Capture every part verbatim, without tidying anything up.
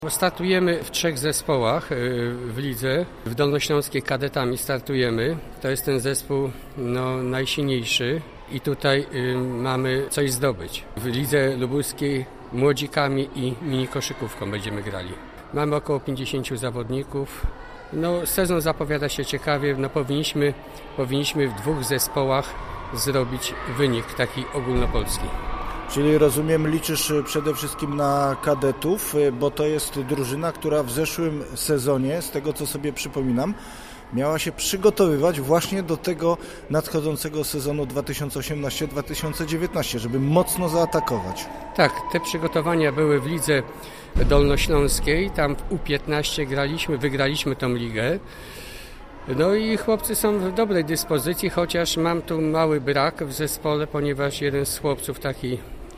Startujemy w trzech zespołach w lidze. W Dolnośląskiej kadetami startujemy. To jest ten zespół no, najsilniejszy i tutaj y, mamy coś zdobyć. W lidze lubuskiej młodzikami i mini koszykówką będziemy grali. Mamy około pięćdziesięciu zawodników. No, sezon zapowiada się ciekawie. No, powinniśmy, powinniśmy w dwóch zespołach zrobić wynik taki ogólnopolski. Czyli rozumiem, liczysz przede wszystkim na kadetów, bo to jest drużyna, która w zeszłym sezonie, z tego co sobie przypominam, miała się przygotowywać właśnie do tego nadchodzącego sezonu dwa tysiące osiemnasty dwa tysiące dziewiętnasty, żeby mocno zaatakować. Tak, te przygotowania były w lidze dolnośląskiej, tam w U piętnaście graliśmy, wygraliśmy tą ligę. No i chłopcy są w dobrej dyspozycji, chociaż mam tu mały brak w zespole, ponieważ jeden z chłopców, taki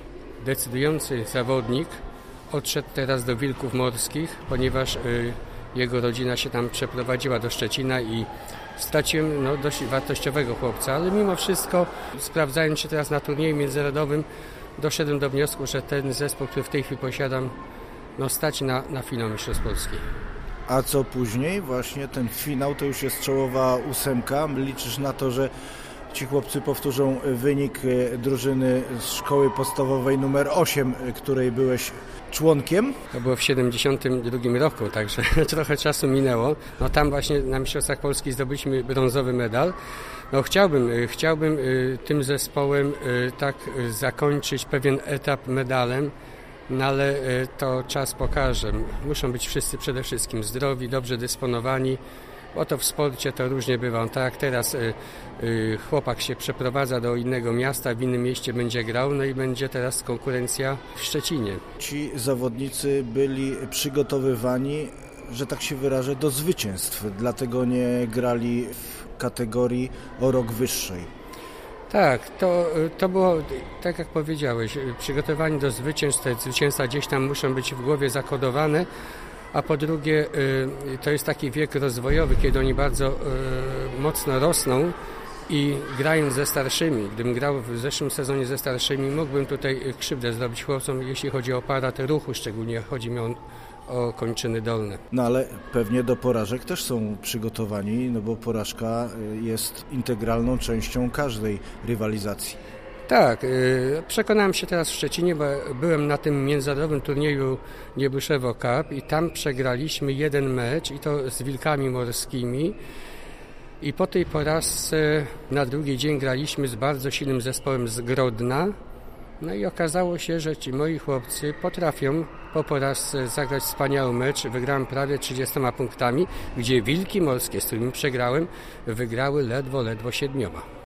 decydujący zawodnik, odszedł teraz do Wilków Morskich, ponieważ y, jego rodzina się tam przeprowadziła do Szczecina i straciłem no, dość wartościowego chłopca, ale mimo wszystko, sprawdzając się teraz na turnieju międzynarodowym, doszedłem do wniosku, że ten zespół, który w tej chwili posiadam, no, stać na, na finał Mistrzostw Polski. A co później? Właśnie ten finał to już jest czołowa ósemka. Liczysz na to, że ci chłopcy powtórzą wynik drużyny z szkoły podstawowej numer osiem, której byłeś członkiem? To było w siedemdziesiątym drugim roku, także trochę czasu minęło. No tam właśnie na Mistrzostwach Polski zdobyliśmy brązowy medal. No chciałbym, chciałbym tym zespołem tak zakończyć pewien etap medalem. No ale to czas pokaże. Muszą być wszyscy przede wszystkim zdrowi, dobrze dysponowani, bo to w sporcie to różnie bywa. Tak jak teraz y, y, chłopak się przeprowadza do innego miasta, w innym mieście będzie grał, no i będzie teraz konkurencja w Szczecinie. Ci zawodnicy byli przygotowywani, że tak się wyrażę, do zwycięstw, dlatego nie grali w kategorii o rok wyższej. Tak, to, to było, tak jak powiedziałeś, przygotowanie do zwycięstw, te zwycięstwa gdzieś tam muszą być w głowie zakodowane, a po drugie to jest taki wiek rozwojowy, kiedy oni bardzo mocno rosną i grając ze starszymi, gdybym grał w zeszłym sezonie ze starszymi, mógłbym tutaj krzywdę zrobić chłopcom, jeśli chodzi o aparat ruchu, szczególnie chodzi mi o o kończyny dolne. No ale pewnie do porażek też są przygotowani, no bo porażka jest integralną częścią każdej rywalizacji. Tak, przekonałem się teraz w Szczecinie, bo byłem na tym międzynarodowym turnieju Niebuszewo Cup i tam przegraliśmy jeden mecz i to z Wilkami Morskimi i po tej porażce na drugi dzień graliśmy z bardzo silnym zespołem z Grodna. No i okazało się, że ci moi chłopcy potrafią po porażce zagrać wspaniały mecz. Wygrałem prawie trzydziestoma punktami, gdzie Wilki Morskie, z którymi przegrałem, wygrały ledwo, ledwo siedmioma.